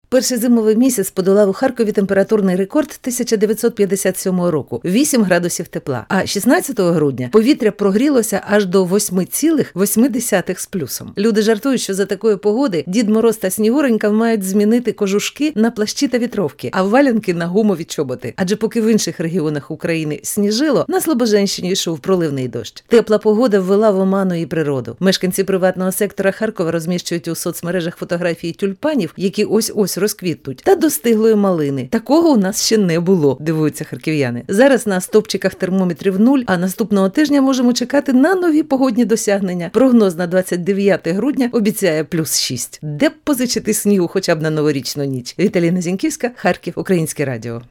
Перший зимовий місяць подолав у Харкові температурний рекорд 1957 року – 8 градусів тепла. А 16 грудня повітря прогрілося аж до 8,8 з плюсом. Люди жартують, що за такої погоди Дід Мороз та Снігуренька мають змінити кожушки на плащі та вітровки, а валянки на гумові чоботи. Адже поки в інших регіонах України сніжило, на Слобоженщині йшов проливний дощ. Тепла погода ввела в оману і природу. Мешканці приватного сектора Харкова розміщують у соцмережах фотографії тюльпанів, які ось-ось розквітнуть, та достиглої малини. Такого у нас ще не було, дивуються харків'яни. Зараз на стопчиках термометрів 0, а наступного тижня можемо чекати на нові погодні досягнення. Прогноз на 29 грудня обіцяє +6. Де б позичити снігу хоча б на новорічну ніч? Віталіна Зіньківська, Харків, Українське радіо.